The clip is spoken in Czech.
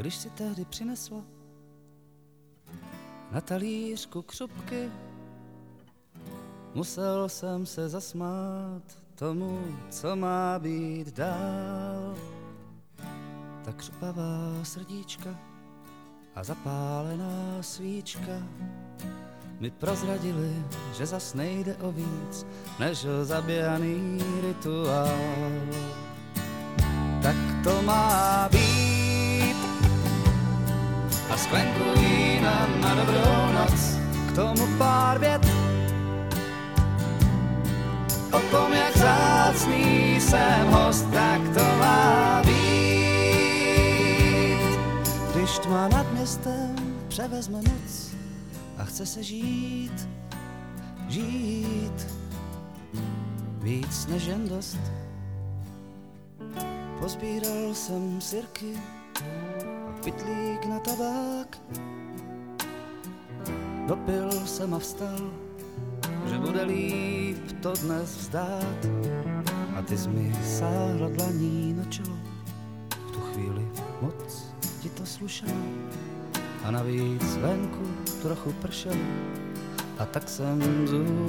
když si tehdy přinesla na talířku křupky, musel jsem se zasmát tomu, co má být dál. Ta křupavá srdíčka a zapálená svíčka mi prozradili, že zas nejde o víc, než o zabijaný rituál. Tak to má být a sklenku vína na dobrou noc, k tomu pár vět o tom, jak vzácný jsem host. Tak to má být, když tma nad městem převezme moc a chce se žít, žít víc než jen dost. Pozbíral jsem sirky a pytlík na tabák, dopil jsem a vstal, že bude líp to dnes vzdát. A ty jsi mi sáhla dlaní na čelo, v tu chvíli moc ti to slušelo. A navíc venku trochu pršelo, a tak jsem zůstal